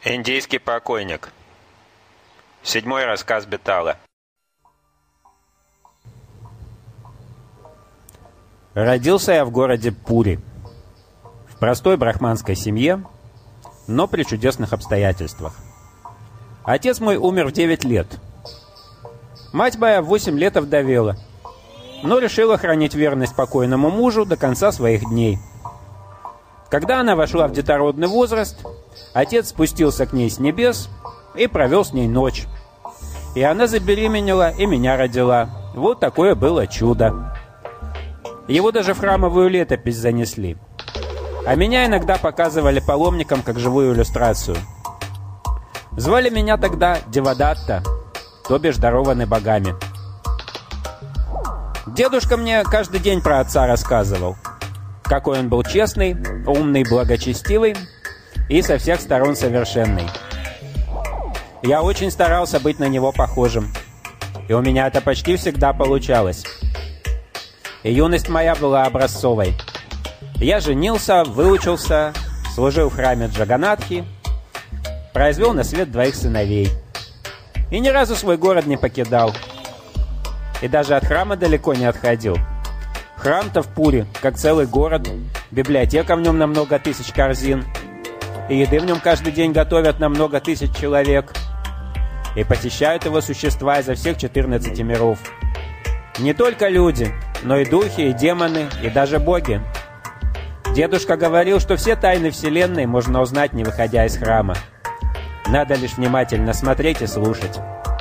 Индийский покойник. 7-й рассказ Бетала. Родился я в городе Пури, в простой брахманской семье, но при чудесных обстоятельствах. Отец мой умер в 9 лет. Мать моя в 8 лет овдовела, но решила хранить верность покойному мужу до конца своих дней. Когда она вошла в детородный возраст, отец спустился к ней с небес и провел с ней ночь. И она забеременела и меня родила. Вот такое было чудо. Его даже в храмовую летопись занесли. А меня иногда показывали паломникам как живую иллюстрацию. Звали меня тогда Девадатта, то бишь дарованный богами. Дедушка мне каждый день про отца рассказывал. Какой он был честный, умный, благочестивый и со всех сторон совершенный. Я очень старался быть на него похожим, и у меня это почти всегда получалось. И юность моя была образцовой. Я женился, выучился, служил в храме Джаганатхи, произвел на свет 2 сыновей. И ни разу свой город не покидал. И даже от храма далеко не отходил. Храм-то в Пури, как целый город, библиотека в нем на много тысяч корзин, и еды в нем каждый день готовят на много тысяч человек, и посещают его существа изо всех 14 миров. Не только люди, но и духи, и демоны, и даже боги. Дедушка говорил, что все тайны Вселенной можно узнать, не выходя из храма. Надо лишь внимательно смотреть и слушать.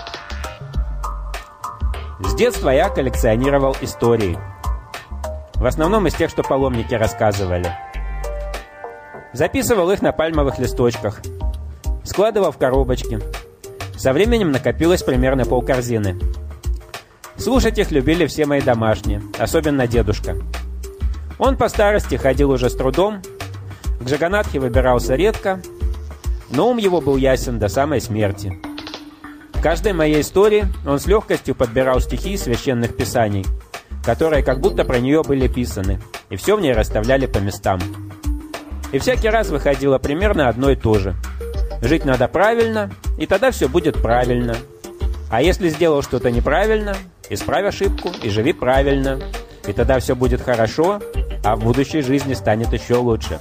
С детства я коллекционировал истории. В основном из тех, что паломники рассказывали. Записывал их на пальмовых листочках. Складывал в коробочки. Со временем накопилось примерно полкорзины. Слушать их любили все мои домашние, особенно дедушка. Он по старости ходил уже с трудом, к Джаганатхе выбирался редко, но ум его был ясен до самой смерти. В каждой моей истории он с легкостью подбирал стихи из священных писаний, которые как будто про нее были писаны, и все в ней расставляли по местам. И всякий раз выходило примерно одно и то же. Жить надо правильно, и тогда все будет правильно. А если сделал что-то неправильно, исправь ошибку и живи правильно, и тогда все будет хорошо, а в будущей жизни станет еще лучше.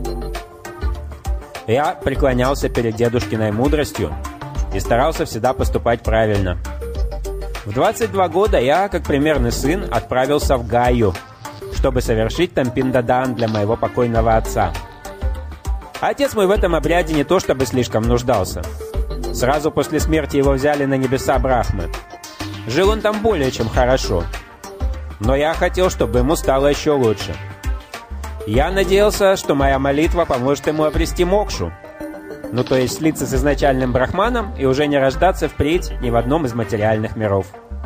Я преклонялся перед дедушкиной мудростью и старался всегда поступать правильно. В 22 года я, как примерный сын, отправился в Гаю, чтобы совершить там пиндадан для моего покойного отца. Отец мой в этом обряде не то чтобы слишком нуждался. Сразу после смерти его взяли на небеса Брахмы. Жил он там более чем хорошо. Но я хотел, чтобы ему стало еще лучше. Я надеялся, что моя молитва поможет ему обрести мокшу. Ну, то есть слиться с изначальным брахманом и уже не рождаться впредь ни в одном из материальных миров.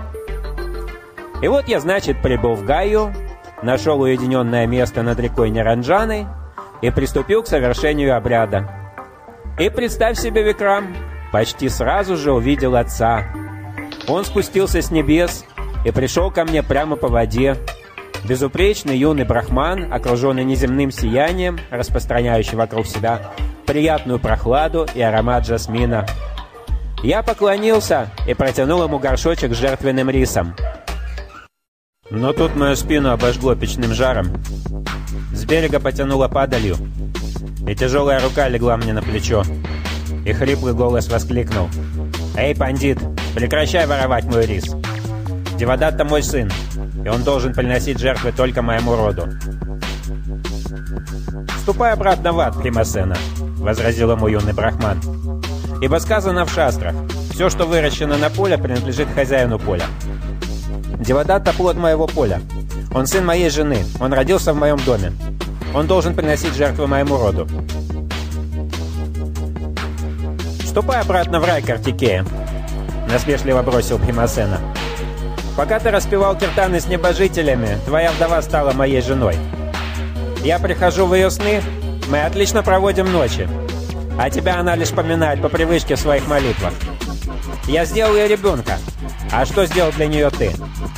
И вот я, значит, прибыл в Гаю, нашел уединенное место над рекой Ниранджаной и приступил к совершению обряда. И представь себе, Викрам, почти сразу же увидел отца. Он спустился с небес и пришел ко мне прямо по воде. Безупречный юный брахман, окруженный неземным сиянием, распространяющий вокруг себя приятную прохладу и аромат жасмина. Я поклонился и протянул ему горшочек с жертвенным рисом. Но тут мою спину обожгло печным жаром. С берега потянуло падалью, и тяжелая рука легла мне на плечо. И хриплый голос воскликнул: «Эй, пандит, прекращай воровать мой рис! Девадатта мой сын, и он должен приносить жертвы только моему роду». «Ступай обратно в ад, Примасена», — возразил ему юный брахман. «Ибо сказано в шастрах: все, что выращено на поле, принадлежит хозяину поля. Девадатта — плод моего поля. Он сын моей жены, он родился в моем доме. Он должен приносить жертвы моему роду». «Ступай обратно в рай, Картикея», — насмешливо бросил Бхимасена. «Пока ты распевал киртаны с небожителями, твоя вдова стала моей женой. Я прихожу в ее сны, мы отлично проводим ночи, а тебя она лишь поминает по привычке в своих молитвах. Я сделал ей ребенка, а что сделал для нее ты?»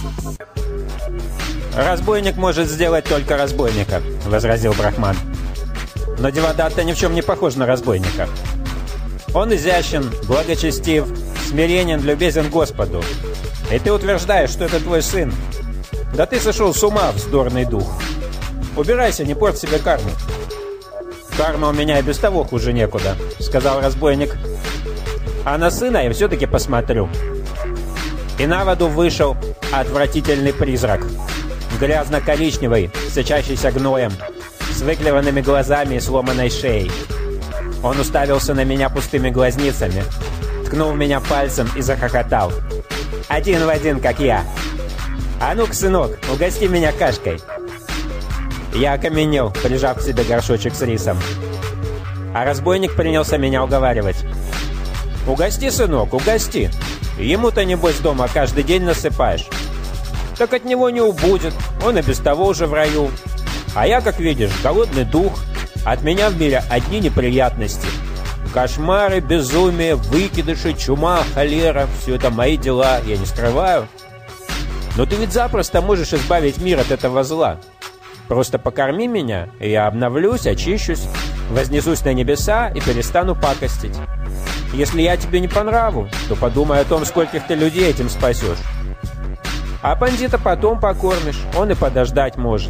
«Разбойник может сделать только разбойника», — возразил брахман. «Но Девадатта ни в чем не похож на разбойника. Он изящен, благочестив, смиренен, любезен Господу. И ты утверждаешь, что это твой сын. Да ты сошел с ума, вздорный дух. Убирайся, не порть себе карму. Карма у меня и без того хуже некуда, сказал разбойник. А на сына я все-таки посмотрю. И на воду вышел отвратительный призрак. Грязно-коричневый, сочащийся гноем, с выклеванными глазами и сломанной шеей. Он уставился на меня пустыми глазницами, ткнул меня пальцем и захохотал. Один в один, как я. А ну-ка, сынок, угости меня кашкой. Я окаменел, прижав к себе горшочек с рисом. А разбойник принялся меня уговаривать. «Угости, сынок, угости. Ему-то, небось, дома каждый день насыпаешь. Так от него не убудет, он и без того уже в раю. А я, как видишь, голодный дух. От меня в мире одни неприятности. Кошмары, безумие, выкидыши, чума, холера — все это мои дела, я не скрываю. Но ты ведь запросто можешь избавить мир от этого зла. Просто покорми меня, и я обновлюсь, очищусь, вознесусь на небеса и перестану пакостить. Если я тебе не по нраву, то подумай о том, скольких ты людей этим спасешь. А бандита потом покормишь, он и подождать может».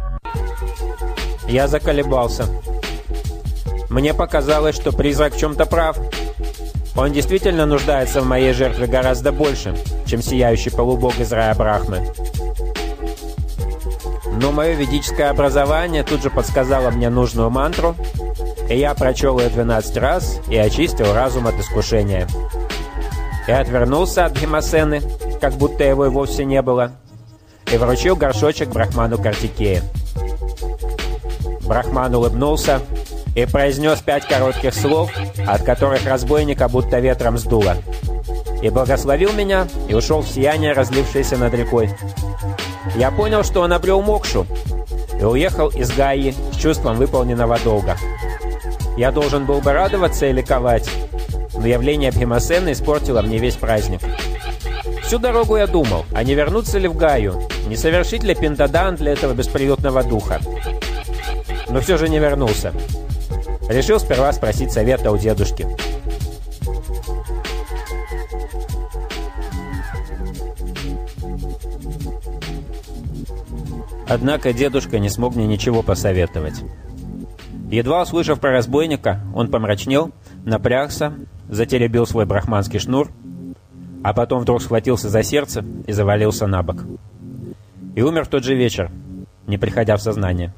Я заколебался. Мне показалось, что призрак в чем-то прав. Он действительно нуждается в моей жертве гораздо больше, чем сияющий полубог из рая Брахмы. Но мое ведическое образование тут же подсказало мне нужную мантру, и я прочел ее 12 раз и очистил разум от искушения. Я отвернулся от Бхимасены, как будто его и вовсе не было, и вручил горшочек Брахману Картикее. Брахман улыбнулся и произнес 5 коротких слов, от которых разбойника будто ветром сдуло, и благословил меня и ушел в сияние, разлившееся над рекой. Я понял, что он обрел мокшу, и уехал из Гаи с чувством выполненного долга. Я должен был бы радоваться и ликовать, но явление Бхимасены испортило мне весь праздник. Всю дорогу я думал, а не вернуться ли в Гаю, не совершить ли пиндадан для этого бесприютного духа. Но все же не вернулся. Решил сперва спросить совета у дедушки. Однако дедушка не смог мне ничего посоветовать. Едва услышав про разбойника, он помрачнел, напрягся, затеребил свой брахманский шнур, а потом вдруг схватился за сердце и завалился на бок. И умер в тот же вечер, не приходя в сознание.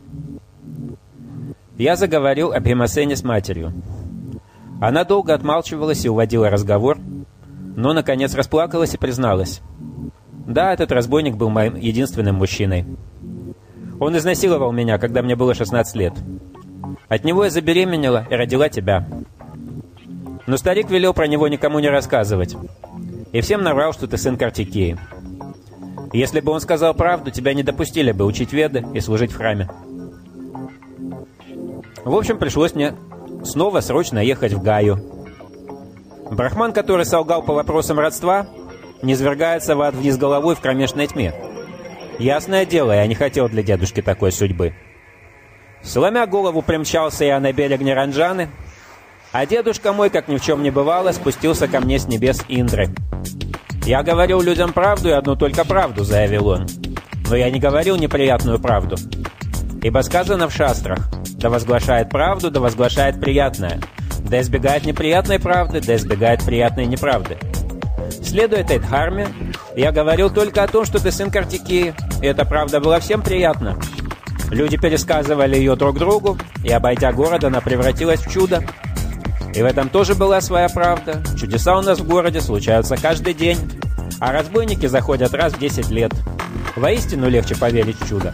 Я заговорил о Бхимасене с матерью. Она долго отмалчивалась и уводила разговор, но, наконец, расплакалась и призналась. Да, этот разбойник был моим единственным мужчиной. Он изнасиловал меня, когда мне было 16 лет. От него я забеременела и родила тебя. Но старик велел про него никому не рассказывать. И всем наврал, что ты сын Картикеи. Если бы он сказал правду, тебя не допустили бы учить веды и служить в храме. В общем, пришлось мне снова срочно ехать в Гаю. Брахман, который солгал по вопросам родства, низвергается в ад вниз головой в кромешной тьме. Ясное дело, я не хотел для дедушки такой судьбы. Сломя голову, примчался я на берег Ниранджаны, а дедушка мой, как ни в чем не бывало, спустился ко мне с небес Индры. «Я говорил людям правду и одну только правду», — заявил он. «Но я не говорил неприятную правду. Ибо сказано в шастрах: да возглашает правду, да возглашает приятное, да избегает неприятной правды, да избегает приятной неправды. Следуя этой дхарме, я говорил только о том, что ты сын Картикеи, и эта правда была всем приятна. Люди пересказывали ее друг другу, и, обойдя город, она превратилась в чудо. И в этом тоже была своя правда. Чудеса у нас в городе случаются каждый день, а разбойники заходят раз в 10 лет. Воистину легче поверить в чудо».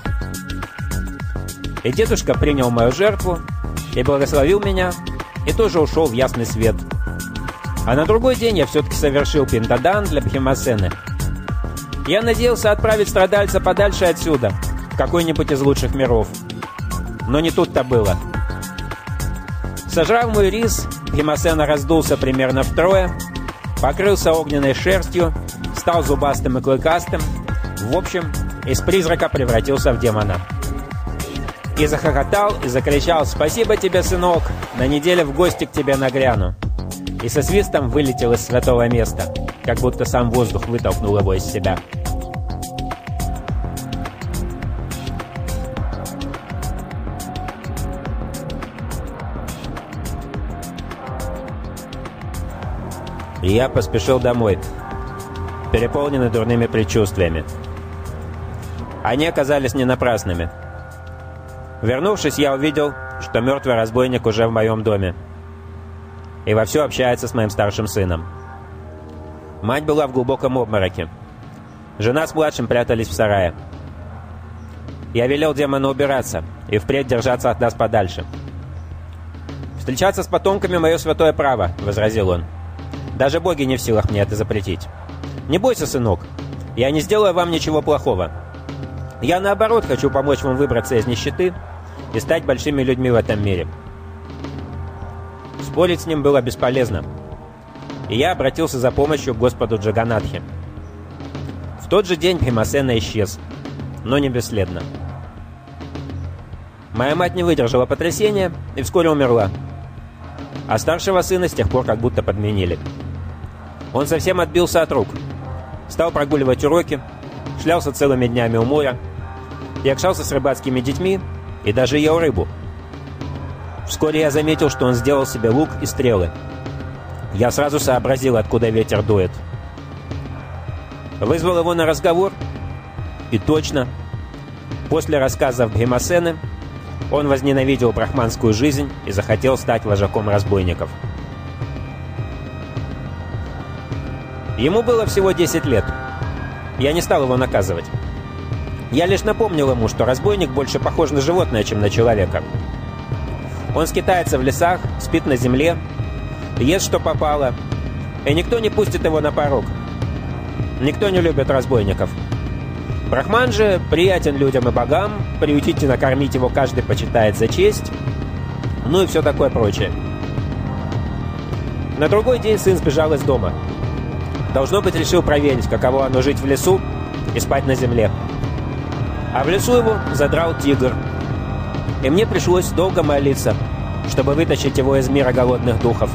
И дедушка принял мою жертву и благословил меня, и тоже ушел в ясный свет. А на другой день я все-таки совершил пиндадан для Бхимасены. Я надеялся отправить страдальца подальше отсюда, в какой-нибудь из лучших миров. Но не тут-то было. Сожрав мой рис, Бхимасена раздулся примерно втрое, покрылся огненной шерстью, стал зубастым и клыкастым, в общем, из призрака превратился в демона. И захохотал, и закричал: «Спасибо тебе, сынок! На неделю в гости к тебе нагряну!» и со свистом вылетел из святого места, как будто сам воздух вытолкнул его из себя. И я поспешил домой, переполненный дурными предчувствиями. Они оказались не напрасными. Вернувшись, я увидел, что мертвый разбойник уже в моем доме и вовсю общается с моим старшим сыном. Мать была в глубоком обмороке. Жена с младшим прятались в сарае. Я велел демону убираться и впредь держаться от нас подальше. «Встречаться с потомками — мое святое право», — возразил он. «Даже боги не в силах мне это запретить. Не бойся, сынок, я не сделаю вам ничего плохого. Я, наоборот, хочу помочь вам выбраться из нищеты и стать большими людьми в этом мире». Спорить с ним было бесполезно, и я обратился за помощью к Господу Джаганатхе. В тот же день Бхимасена исчез, но не бесследно. Моя мать не выдержала потрясения и вскоре умерла, а старшего сына с тех пор как будто подменили. Он совсем отбился от рук, стал прогуливать уроки, шлялся целыми днями у моря, якшался с рыбацкими детьми и даже ел рыбу. Вскоре я заметил, что он сделал себе лук и стрелы. Я сразу сообразил, откуда ветер дует. Вызвал его на разговор, и точно, после рассказов Бхимасены, он возненавидел брахманскую жизнь и захотел стать вожаком разбойников. Ему было всего 10 лет. Я не стал его наказывать. Я лишь напомнил ему, что разбойник больше похож на животное, чем на человека. Он скитается в лесах, спит на земле, ест, что попало, и никто не пустит его на порог. Никто не любит разбойников. Брахман же приятен людям и богам, приютить и накормить его каждый почитает за честь, ну и все такое прочее. На другой день сын сбежал из дома. Должно быть, решил проверить, каково оно жить в лесу и спать на земле. А в лесу его задрал тигр. И мне пришлось долго молиться, чтобы вытащить его из мира голодных духов.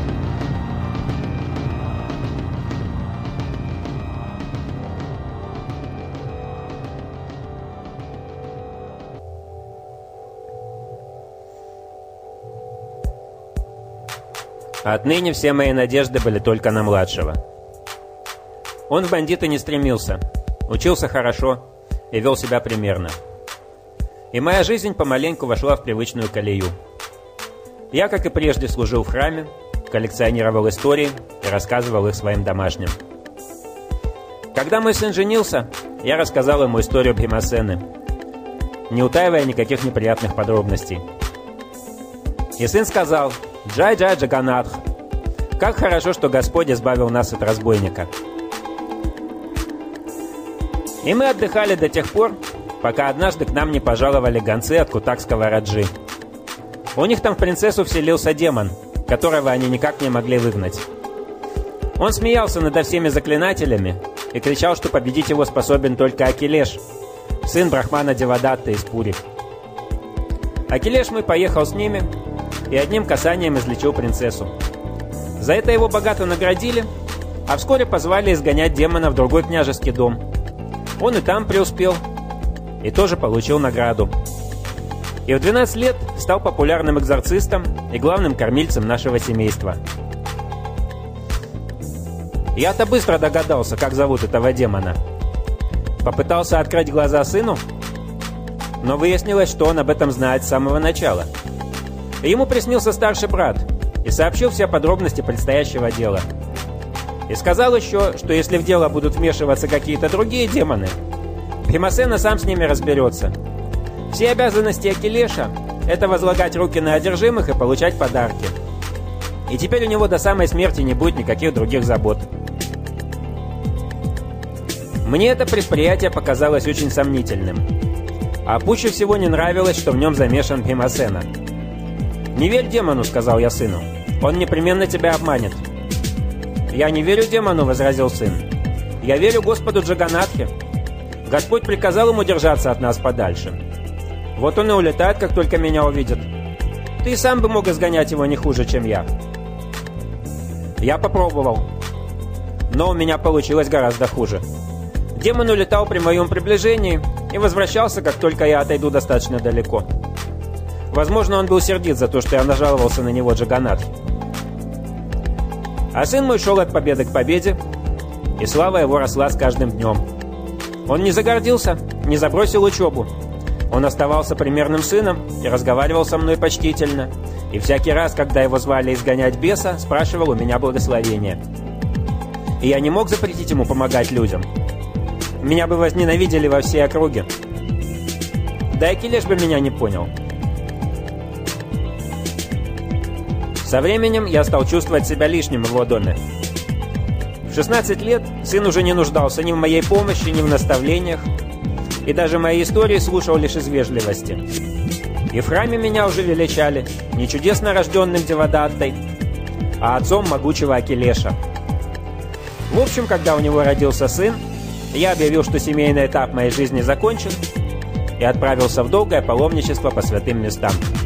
Отныне все мои надежды были только на младшего. Он в бандиты не стремился, учился хорошо и вел себя примерно. И моя жизнь помаленьку вошла в привычную колею. Я, как и прежде, служил в храме, коллекционировал истории и рассказывал их своим домашним. Когда мой сын женился, я рассказал ему историю Бхимасены, не утаивая никаких неприятных подробностей. И сын сказал: «Джай-джай Джаганатх, как хорошо, что Господь избавил нас от разбойника». И мы отдыхали до тех пор, пока однажды к нам не пожаловали гонцы от кутакского раджи. У них там в принцессу вселился демон, которого они никак не могли выгнать. Он смеялся над всеми заклинателями и кричал, что победить его способен только Акилеш, сын брахмана Девадатты из Пури. Акилеш мой поехал с ними и одним касанием излечил принцессу. За это его богато наградили, а вскоре позвали изгонять демона в другой княжеский дом. Он и там преуспел, и тоже получил награду. И в 12 лет стал популярным экзорцистом и главным кормильцем нашего семейства. Я-то быстро догадался, как зовут этого демона. Попытался открыть глаза сыну, но выяснилось, что он об этом знает с самого начала. Ему приснился старший брат и сообщил все подробности предстоящего дела. И сказал еще, что если в дело будут вмешиваться какие-то другие демоны, Бхимасена сам с ними разберется. Все обязанности Акилеша – это возлагать руки на одержимых и получать подарки. И теперь у него до самой смерти не будет никаких других забот. Мне это предприятие показалось очень сомнительным. А пуще всего не нравилось, что в нем замешан Бхимасена. «Не верь демону», — сказал я сыну. «Он непременно тебя обманет». «Я не верю демону», — возразил сын. «Я верю Господу Джаганатхе. Господь приказал ему держаться от нас подальше. Вот он и улетает, как только меня увидит. Ты сам бы мог изгонять его не хуже, чем я». Я попробовал, но у меня получилось гораздо хуже. Демон улетал при моем приближении и возвращался, как только я отойду достаточно далеко. Возможно, он был сердит за то, что я нажаловался на него Джаганатхи. А сын мой шел от победы к победе, и слава его росла с каждым днем. Он не загордился, не забросил учебу. Он оставался примерным сыном и разговаривал со мной почтительно. И всякий раз, когда его звали изгонять беса, спрашивал у меня благословения. И я не мог запретить ему помогать людям. Меня бы возненавидели во всей округе. Да и Акилеш бы меня не понял. Со временем я стал чувствовать себя лишним в его доме. В 16 лет сын уже не нуждался ни в моей помощи, ни в наставлениях, и даже мои истории слушал лишь из вежливости. И в храме меня уже величали не чудесно рожденным Девадаттой, а отцом могучего Акилеша. В общем, когда у него родился сын, я объявил, что семейный этап моей жизни закончен, и отправился в долгое паломничество по святым местам.